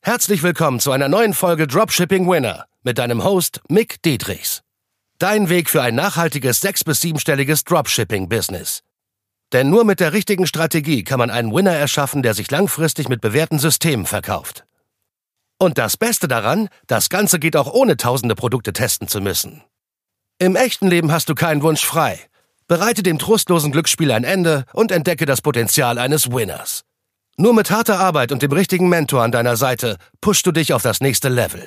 Herzlich willkommen zu einer neuen Folge Dropshipping Winner mit deinem Host Mick Dietrichs. Dein Weg für ein nachhaltiges 6- bis 7-stelliges Dropshipping-Business. Denn nur mit der richtigen Strategie kann man einen Winner erschaffen, der sich langfristig mit bewährten Systemen verkauft. Und das Beste daran, das Ganze geht auch ohne tausende Produkte testen zu müssen. Im echten Leben hast du keinen Wunsch frei. Bereite dem trostlosen Glücksspiel ein Ende und entdecke das Potenzial eines Winners. Nur mit harter Arbeit und dem richtigen Mentor an deiner Seite pushst du dich auf das nächste Level.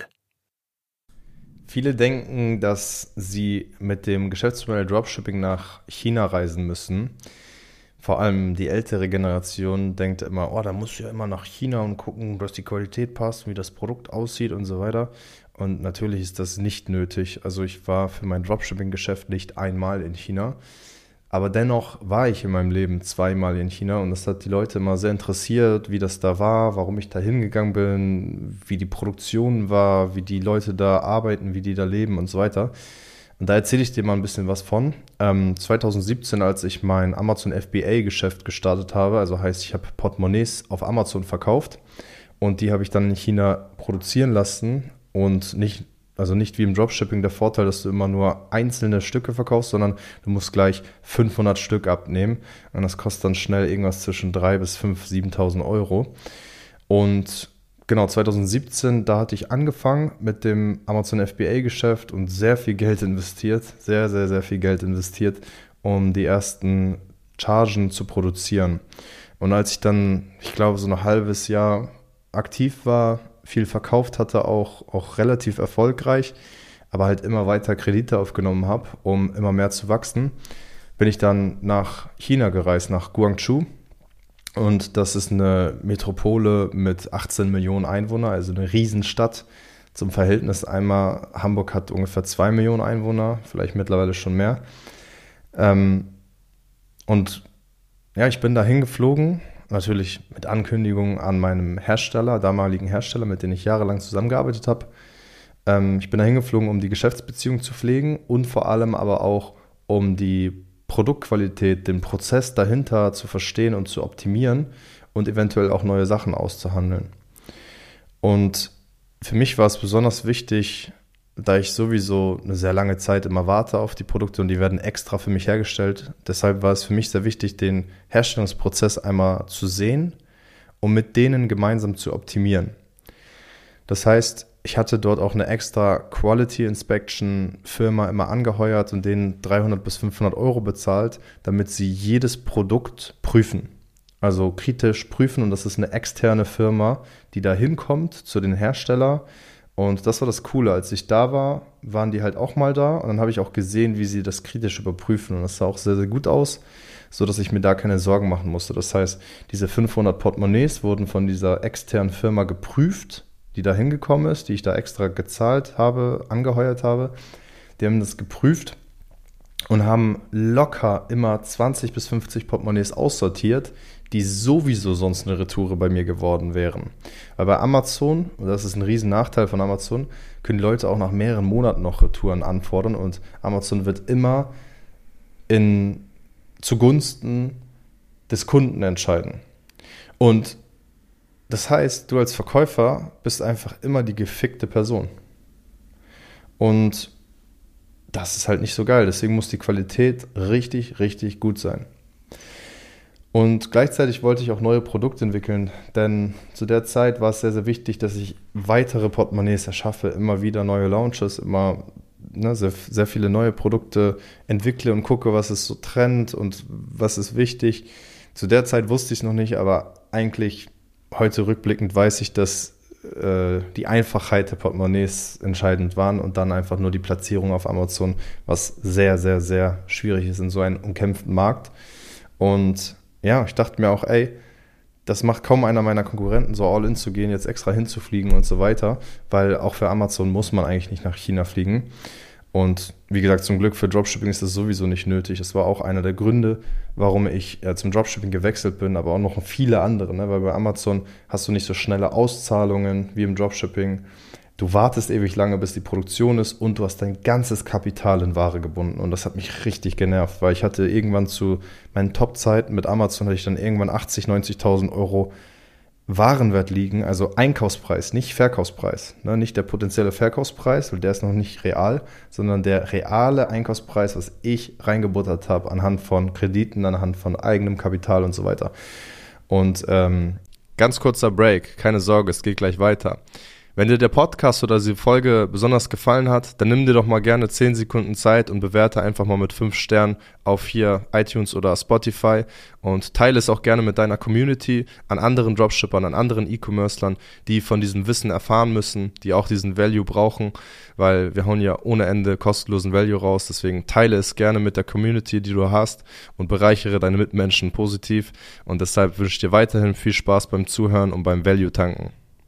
Viele denken, dass sie mit dem Geschäftsmodell Dropshipping nach China reisen müssen. Vor allem die ältere Generation denkt immer, da muss ich ja immer nach China und gucken, dass die Qualität passt, wie das Produkt aussieht und so weiter. Und natürlich ist das nicht nötig. Also ich war für mein Dropshipping-Geschäft nicht einmal in China. Aber dennoch war ich in meinem Leben 2-mal in China und das hat die Leute immer sehr interessiert, wie das da war, warum ich da hingegangen bin, wie die Produktion war, wie die Leute da arbeiten, wie die da leben und so weiter. Und da erzähle ich dir mal ein bisschen was von. 2017, als ich mein Amazon FBA-Geschäft gestartet habe, also heißt, ich habe Portemonnaies auf Amazon verkauft und die habe ich dann in China produzieren lassen und nicht wie im Dropshipping der Vorteil, dass du immer nur einzelne Stücke verkaufst, sondern du musst gleich 500 Stück abnehmen. Und das kostet dann schnell irgendwas zwischen 3.000 bis 5.000, 7.000 Euro. Und genau, 2017, da hatte ich angefangen mit dem Amazon FBA-Geschäft und sehr viel Geld investiert, sehr, sehr, sehr viel Geld investiert, um die ersten Chargen zu produzieren. Und als ich dann, ich glaube, so ein halbes Jahr aktiv war, viel verkauft hatte, auch relativ erfolgreich, aber halt immer weiter Kredite aufgenommen habe, um immer mehr zu wachsen, bin ich dann nach China gereist, nach Guangzhou. Und das ist eine Metropole mit 18 Millionen Einwohnern, also eine Riesenstadt. Zum Verhältnis einmal, Hamburg hat ungefähr 2 Millionen Einwohner, vielleicht mittlerweile schon mehr. Und ja, ich bin da hingeflogen, natürlich mit Ankündigung an meinem damaligen Hersteller, mit dem ich jahrelang zusammengearbeitet habe. Ich bin da hingeflogen, um die Geschäftsbeziehung zu pflegen und vor allem aber auch, um die Produktqualität, den Prozess dahinter zu verstehen und zu optimieren und eventuell auch neue Sachen auszuhandeln. Und für mich war es besonders wichtig, da ich sowieso eine sehr lange Zeit immer warte auf die Produkte und die werden extra für mich hergestellt. Deshalb war es für mich sehr wichtig, den Herstellungsprozess einmal zu sehen und mit denen gemeinsam zu optimieren. Das heißt, ich hatte dort auch eine extra Quality Inspection Firma immer angeheuert und denen 300 bis 500 Euro bezahlt, damit sie jedes Produkt prüfen. Also kritisch prüfen und das ist eine externe Firma, die da hinkommt zu den Hersteller. Und das war das Coole. Als ich da war, waren die halt auch mal da und dann habe ich auch gesehen, wie sie das kritisch überprüfen und das sah auch sehr, sehr gut aus, sodass ich mir da keine Sorgen machen musste. Das heißt, diese 500 Portemonnaies wurden von dieser externen Firma geprüft, die da hingekommen ist, die ich da extra gezahlt habe, angeheuert habe. Die haben das geprüft und haben locker immer 20 bis 50 Portemonnaies aussortiert, die sowieso sonst eine Retoure bei mir geworden wären. Weil bei Amazon, und das ist ein riesen Nachteil von Amazon, können die Leute auch nach mehreren Monaten noch Retouren anfordern und Amazon wird immer zugunsten des Kunden entscheiden. Und das heißt, du als Verkäufer bist einfach immer die gefickte Person. Und das ist halt nicht so geil. Deswegen muss die Qualität richtig, richtig gut sein. Und gleichzeitig wollte ich auch neue Produkte entwickeln, denn zu der Zeit war es sehr, sehr wichtig, dass ich weitere Portemonnaies erschaffe, immer wieder neue Launches, immer sehr, sehr viele neue Produkte entwickle und gucke, was ist so Trend und was ist wichtig. Zu der Zeit wusste ich es noch nicht, aber eigentlich heute rückblickend weiß ich, dass die Einfachheit der Portemonnaies entscheidend waren und dann einfach nur die Platzierung auf Amazon, was sehr, sehr, sehr schwierig ist in so einem umkämpften Markt. Und ja, ich dachte mir auch, das macht kaum einer meiner Konkurrenten, so all in zu gehen, jetzt extra hinzufliegen und so weiter, weil auch für Amazon muss man eigentlich nicht nach China fliegen. Und wie gesagt, zum Glück für Dropshipping ist das sowieso nicht nötig. Das war auch einer der Gründe, warum ich zum Dropshipping gewechselt bin, aber auch noch viele andere, ne? Weil bei Amazon hast du nicht so schnelle Auszahlungen wie im Dropshipping. Du wartest ewig lange, bis die Produktion ist und du hast dein ganzes Kapital in Ware gebunden. Und das hat mich richtig genervt, weil ich hatte irgendwann zu meinen Top-Zeiten mit Amazon, hatte ich dann irgendwann 80.000, 90.000 Euro Warenwert liegen, also Einkaufspreis, nicht Verkaufspreis, ne? Nicht der potenzielle Verkaufspreis, weil der ist noch nicht real, sondern der reale Einkaufspreis, was ich reingebuttert habe anhand von Krediten, anhand von eigenem Kapital und so weiter. Und ganz kurzer Break, keine Sorge, es geht gleich weiter. Wenn dir der Podcast oder die Folge besonders gefallen hat, dann nimm dir doch mal gerne 10 Sekunden Zeit und bewerte einfach mal mit 5 Sternen auf hier iTunes oder Spotify und teile es auch gerne mit deiner Community, an anderen Dropshippern, an anderen E-Commercern, die von diesem Wissen erfahren müssen, die auch diesen Value brauchen, weil wir hauen ja ohne Ende kostenlosen Value raus, deswegen teile es gerne mit der Community, die du hast und bereichere deine Mitmenschen positiv und deshalb wünsche ich dir weiterhin viel Spaß beim Zuhören und beim Value-Tanken.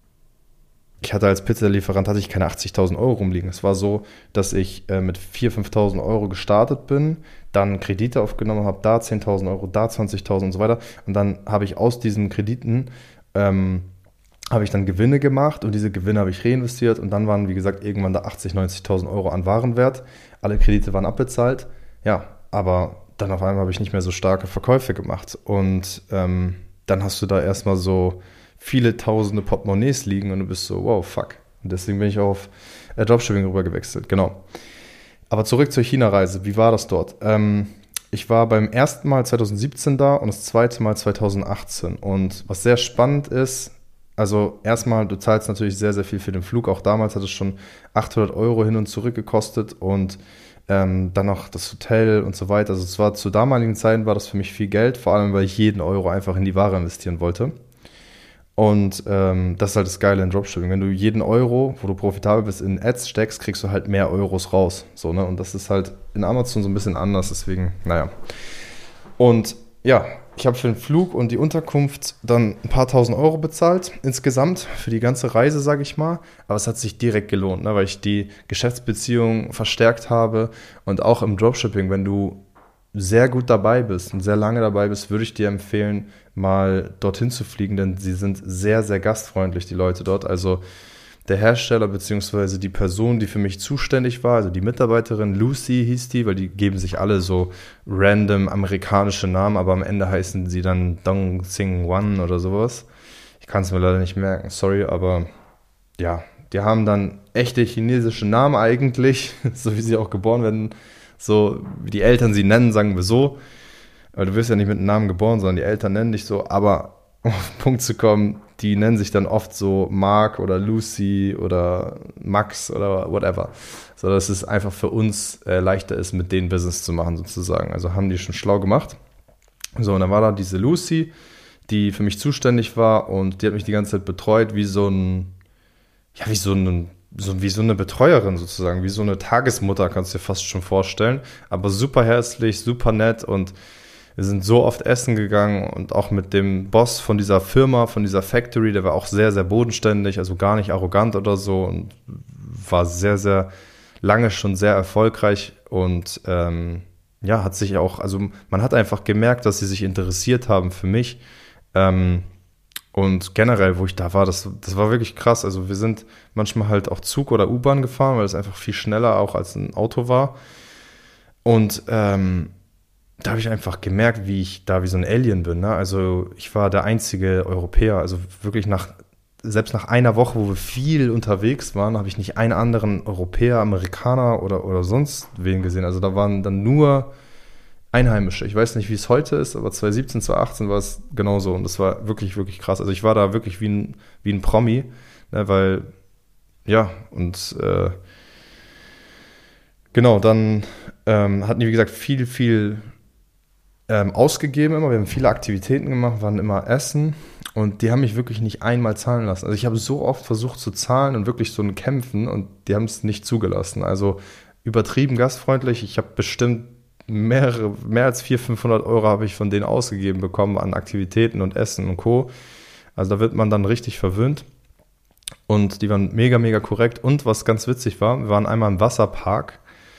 Ich hatte als Pizzalieferant keine 80.000 Euro rumliegen. Es war so, dass ich mit 4.000, 5.000 Euro gestartet bin, dann Kredite aufgenommen habe, da 10.000 Euro, da 20.000 und so weiter. Und dann habe ich aus diesen Krediten habe ich dann Gewinne gemacht und diese Gewinne habe ich reinvestiert und dann waren, wie gesagt, irgendwann da 80.000, 90.000 Euro an Warenwert. Alle Kredite waren abbezahlt. Ja, aber dann auf einmal habe ich nicht mehr so starke Verkäufe gemacht. Und dann hast du da erstmal so viele tausende Portemonnaies liegen und du bist so, wow, fuck. Und deswegen bin ich auf Dropshipping rüber gewechselt, genau. Aber zurück zur China-Reise, wie war das dort? Ich war beim ersten Mal 2017 da und das zweite Mal 2018. Und was sehr spannend ist, also erstmal, du zahlst natürlich sehr, sehr viel für den Flug. Auch damals hat es schon 800 Euro hin und zurück gekostet und dann noch das Hotel und so weiter. Also es war zu damaligen Zeiten war das für mich viel Geld, vor allem, weil ich jeden Euro einfach in die Ware investieren wollte. Und das ist halt das Geile in Dropshipping. Wenn du jeden Euro, wo du profitabel bist, in Ads steckst, kriegst du halt mehr Euros raus. So, ne? Und das ist halt in Amazon so ein bisschen anders, deswegen, naja. Und ja, ich habe für den Flug und die Unterkunft dann ein paar tausend Euro bezahlt, insgesamt, für die ganze Reise, sage ich mal. Aber es hat sich direkt gelohnt, ne? Weil ich die Geschäftsbeziehung verstärkt habe. Und auch im Dropshipping, wenn du sehr gut dabei bist und sehr lange dabei bist, würde ich dir empfehlen, mal dorthin zu fliegen, denn sie sind sehr, sehr gastfreundlich, die Leute dort. Also der Hersteller bzw. die Person, die für mich zuständig war, also die Mitarbeiterin, Lucy hieß die, weil die geben sich alle so random amerikanische Namen, aber am Ende heißen sie dann Dong Xing Wan oder sowas. Ich kann es mir leider nicht merken, sorry, aber ja, die haben dann echte chinesische Namen eigentlich, so wie sie auch geboren werden. So, wie die Eltern sie nennen, sagen wir so. Aber du wirst ja nicht mit einem Namen geboren, sondern die Eltern nennen dich so. Aber um auf den Punkt zu kommen, die nennen sich dann oft so Mark oder Lucy oder Max oder whatever. So, dass es einfach für uns leichter ist, mit denen Business zu machen sozusagen. Also haben die schon schlau gemacht. So, und dann war da diese Lucy, die für mich zuständig war und die hat mich die ganze Zeit betreut wie so eine Betreuerin sozusagen, wie so eine Tagesmutter, kannst du dir fast schon vorstellen. Aber super herzlich, super nett und wir sind so oft essen gegangen und auch mit dem Boss von dieser Firma, von dieser Factory, der war auch sehr, sehr bodenständig, also gar nicht arrogant oder so und war sehr, sehr lange schon sehr erfolgreich und hat sich auch, also man hat einfach gemerkt, dass sie sich interessiert haben für mich. Und generell, wo ich da war, das war wirklich krass. Also wir sind manchmal halt auch Zug oder U-Bahn gefahren, weil es einfach viel schneller auch als ein Auto war. Und da habe ich einfach gemerkt, wie ich da wie so ein Alien bin. Ne? Also ich war der einzige Europäer. Also wirklich selbst nach einer Woche, wo wir viel unterwegs waren, habe ich nicht einen anderen Europäer, Amerikaner oder sonst wen gesehen. Also da waren dann nur Einheimische. Ich weiß nicht, wie es heute ist, aber 2017, 2018 war es genauso und das war wirklich, wirklich krass. Also ich war da wirklich wie ein Promi, ne, weil, ja, und genau, dann hatten die, wie gesagt, viel ausgegeben immer. Wir haben viele Aktivitäten gemacht, waren immer essen und die haben mich wirklich nicht einmal zahlen lassen. Also ich habe so oft versucht zu zahlen und wirklich so ein Kämpfen und die haben es nicht zugelassen. Also übertrieben gastfreundlich. Ich habe bestimmt mehr als 400, 500 Euro habe ich von denen ausgegeben bekommen an Aktivitäten und Essen und Co. Also da wird man dann richtig verwöhnt. Und die waren mega, mega korrekt. Und was ganz witzig war, wir waren einmal im Wasserpark.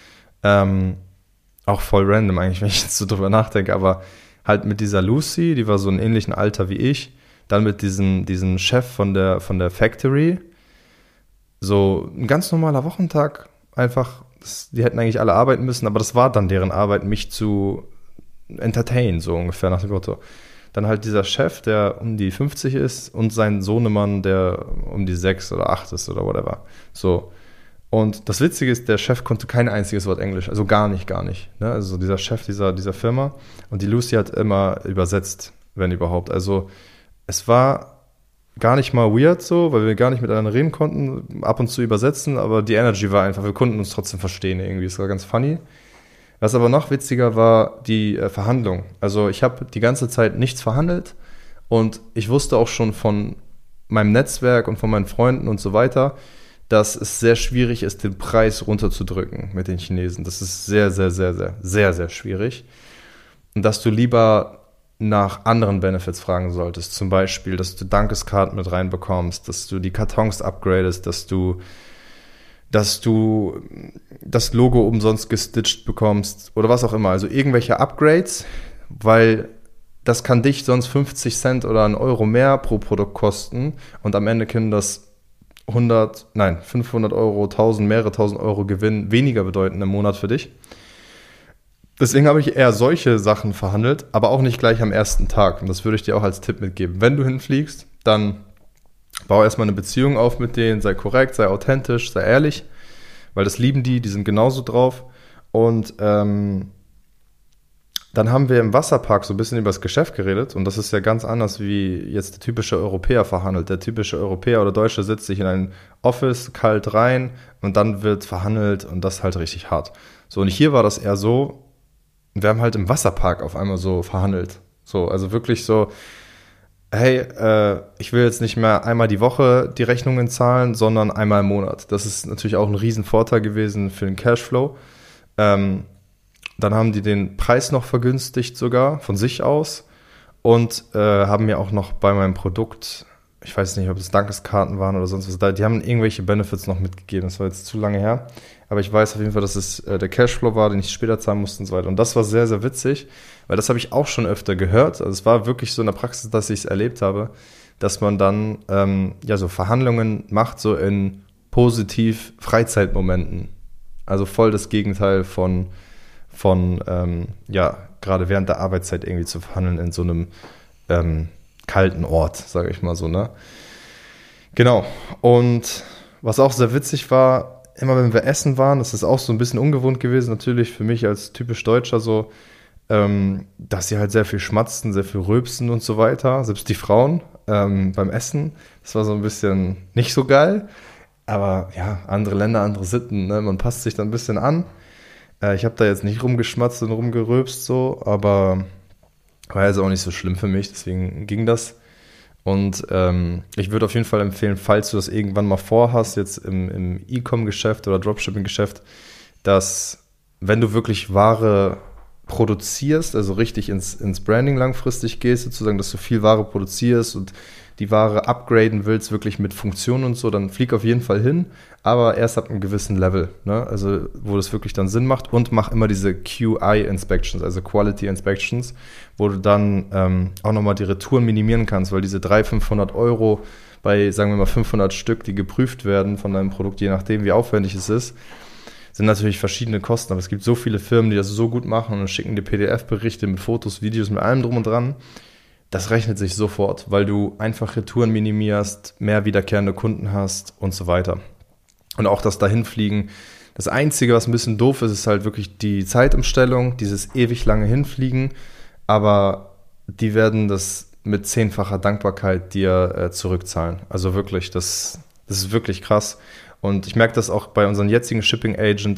Auch voll random eigentlich, wenn ich jetzt so drüber nachdenke. Aber halt mit dieser Lucy, die war so ein ähnlichen Alter wie ich. Dann mit diesem Chef von der Factory. So ein ganz normaler Wochentag einfach. Die hätten eigentlich alle arbeiten müssen, aber das war dann deren Arbeit, mich zu entertainen, so ungefähr nach dem Motto. dann halt dieser Chef, der um die 50 ist und sein Sohnemann, der um die 6 oder 8 ist oder whatever. So. Und das Witzige ist, der Chef konnte kein einziges Wort Englisch, also gar nicht. Ne? Also dieser Chef dieser Firma, und die Lucy hat immer übersetzt, wenn überhaupt. Also es war gar nicht mal weird so, weil wir gar nicht miteinander reden konnten, ab und zu übersetzen, aber die Energy war einfach, wir konnten uns trotzdem verstehen irgendwie, es war ganz funny. Was aber noch witziger war, die Verhandlung. Also ich habe die ganze Zeit nichts verhandelt und ich wusste auch schon von meinem Netzwerk und von meinen Freunden und so weiter, dass es sehr schwierig ist, den Preis runterzudrücken mit den Chinesen. Das ist sehr, sehr, sehr, sehr, sehr, sehr schwierig. Und dass du lieber nach anderen Benefits fragen solltest. Zum Beispiel, dass du Dankeskarten mit reinbekommst, dass du die Kartons upgradest, dass du das Logo umsonst gestitcht bekommst oder was auch immer. Also irgendwelche Upgrades, weil das kann dich sonst 50 Cent oder 1 Euro mehr pro Produkt kosten und am Ende können das 500 Euro, 1000, mehrere tausend Euro Gewinn weniger bedeuten im Monat für dich. Deswegen habe ich eher solche Sachen verhandelt, aber auch nicht gleich am ersten Tag. Und das würde ich dir auch als Tipp mitgeben. Wenn du hinfliegst, dann bau erstmal eine Beziehung auf mit denen, sei korrekt, sei authentisch, sei ehrlich, weil das lieben die sind genauso drauf. Und dann haben wir im Wasserpark so ein bisschen über das Geschäft geredet und das ist ja ganz anders, wie jetzt der typische Europäer verhandelt. Der typische Europäer oder Deutsche sitzt sich in ein Office, kalt rein und dann wird verhandelt und das halt richtig hart. So, und hier war das eher so, wir haben halt im Wasserpark auf einmal so verhandelt. So, also wirklich so, hey, ich will jetzt nicht mehr einmal die Woche die Rechnungen zahlen, sondern einmal im Monat. Das ist natürlich auch ein Riesenvorteil gewesen für den Cashflow. Dann haben die den Preis noch vergünstigt sogar von sich aus und haben mir auch noch bei meinem Produkt, ich weiß nicht, ob es Dankeskarten waren oder sonst was, die haben irgendwelche Benefits noch mitgegeben. Das war jetzt zu lange her. Aber ich weiß auf jeden Fall, dass es der Cashflow war, den ich später zahlen musste und so weiter. Und das war sehr, sehr witzig, weil das habe ich auch schon öfter gehört. Also es war wirklich so in der Praxis, dass ich es erlebt habe, dass man dann so Verhandlungen macht, so in positiv Freizeitmomenten. Also voll das Gegenteil von gerade während der Arbeitszeit irgendwie zu verhandeln in so einem kalten Ort, sage ich mal so, ne? Genau. Und was auch sehr witzig war, immer wenn wir essen waren, das ist auch so ein bisschen ungewohnt gewesen, natürlich für mich als typisch Deutscher so, dass sie halt sehr viel schmatzten, sehr viel rülpsen und so weiter, selbst die Frauen beim Essen. Das war so ein bisschen nicht so geil, aber ja, andere Länder, andere Sitten, ne? Man passt sich dann ein bisschen an. Ich habe da jetzt nicht rumgeschmatzt und rumgerülpst so, aber war jetzt auch nicht so schlimm für mich, deswegen ging das. Und ich würde auf jeden Fall empfehlen, falls du das irgendwann mal vorhast, jetzt im E-Com-Geschäft oder Dropshipping-Geschäft, dass wenn du wirklich Ware produzierst, also richtig ins Branding langfristig gehst, sozusagen, dass du viel Ware produzierst und die Ware upgraden willst, wirklich mit Funktionen und so, dann flieg auf jeden Fall hin, aber erst ab einem gewissen Level, ne? Also wo das wirklich dann Sinn macht, und mach immer diese QI-Inspections, also Quality Inspections, wo du dann auch nochmal die Retouren minimieren kannst, weil diese 300-500 Euro bei, sagen wir mal, 500 Stück, die geprüft werden von deinem Produkt, je nachdem, wie aufwendig es ist, sind natürlich verschiedene Kosten, aber es gibt so viele Firmen, die das so gut machen und schicken dir PDF-Berichte mit Fotos, Videos, mit allem drum und dran. Das rechnet sich sofort, weil du einfach Retouren minimierst, mehr wiederkehrende Kunden hast und so weiter. Und auch das Dahinfliegen. Das Einzige, was ein bisschen doof ist, ist halt wirklich die Zeitumstellung, dieses ewig lange Hinfliegen. Aber die werden das mit 10-facher Dankbarkeit dir zurückzahlen. Also wirklich, das ist wirklich krass. Und ich merke das auch bei unserem jetzigen Shipping Agent,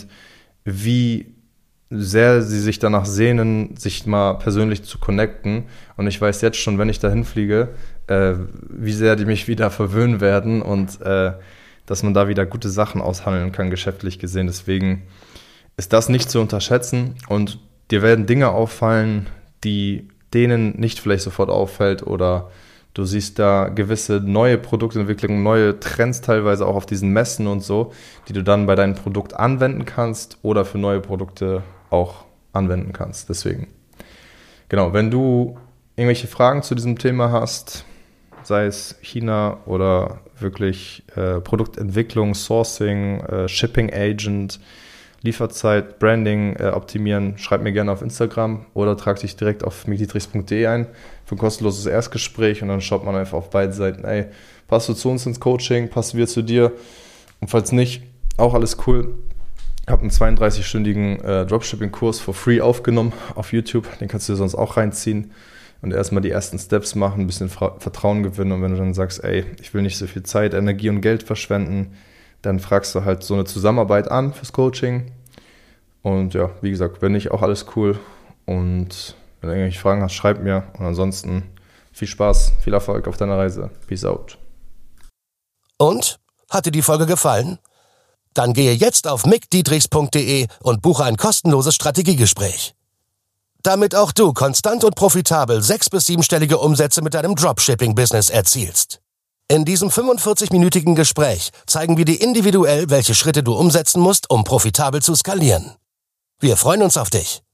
wie sehr sie sich danach sehnen, sich mal persönlich zu connecten. Und ich weiß jetzt schon, wenn ich dahin fliege, wie sehr die mich wieder verwöhnen werden und dass man da wieder gute Sachen aushandeln kann, geschäftlich gesehen. Deswegen ist das nicht zu unterschätzen und dir werden Dinge auffallen, die denen nicht vielleicht sofort auffällt, oder du siehst da gewisse neue Produktentwicklungen, neue Trends teilweise auch auf diesen Messen und so, die du dann bei deinem Produkt anwenden kannst oder für neue Produkte auch anwenden kannst. Deswegen, genau, wenn du irgendwelche Fragen zu diesem Thema hast, sei es China oder wirklich Produktentwicklung, Sourcing, Shipping Agent, Lieferzeit, Branding optimieren, schreib mir gerne auf Instagram oder trag dich direkt auf mickdietrichs.de ein für ein kostenloses Erstgespräch und dann schaut man einfach auf beiden Seiten, ey, passt du zu uns ins Coaching, passen wir zu dir und falls nicht, auch alles cool. Ich habe einen 32-stündigen Dropshipping-Kurs for free aufgenommen auf YouTube, den kannst du dir sonst auch reinziehen und erstmal die ersten Steps machen, ein bisschen Vertrauen gewinnen und wenn du dann sagst, ey, ich will nicht so viel Zeit, Energie und Geld verschwenden, dann fragst du halt so eine Zusammenarbeit an fürs Coaching. Und ja, wie gesagt, wenn nicht, auch alles cool. Und wenn du irgendwelche Fragen hast, schreib mir. Und ansonsten viel Spaß, viel Erfolg auf deiner Reise. Peace out. Und? Hat dir die Folge gefallen? Dann gehe jetzt auf mickdietrichs.de und buche ein kostenloses Strategiegespräch. Damit auch du konstant und profitabel 6- bis 7-stellige Umsätze mit deinem Dropshipping-Business erzielst. In diesem 45-minütigen Gespräch zeigen wir dir individuell, welche Schritte du umsetzen musst, um profitabel zu skalieren. Wir freuen uns auf dich.